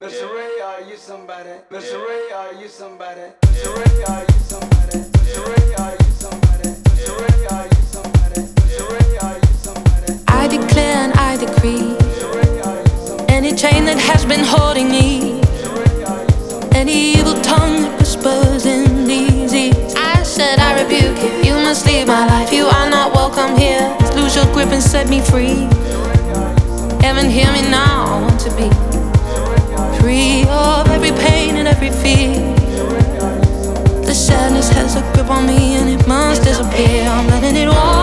Mr. Ray, are you somebody? Mr. Ray, are you somebody? Mr. Ray, are you somebody? Mr. Ray, are you somebody? Mr. Ray, are you somebody? Mr. Ray, are you somebody? I declare and I decree, any chain that has been holding me, any evil tongue that whispers in these ears, I said I rebuke it. You must leave my life. You are not welcome here. Lose your grip and set me free. Heaven, hear me now. I want to be free of every pain and every fear. The sadness has a grip on me and it must disappear. I'm letting it walk.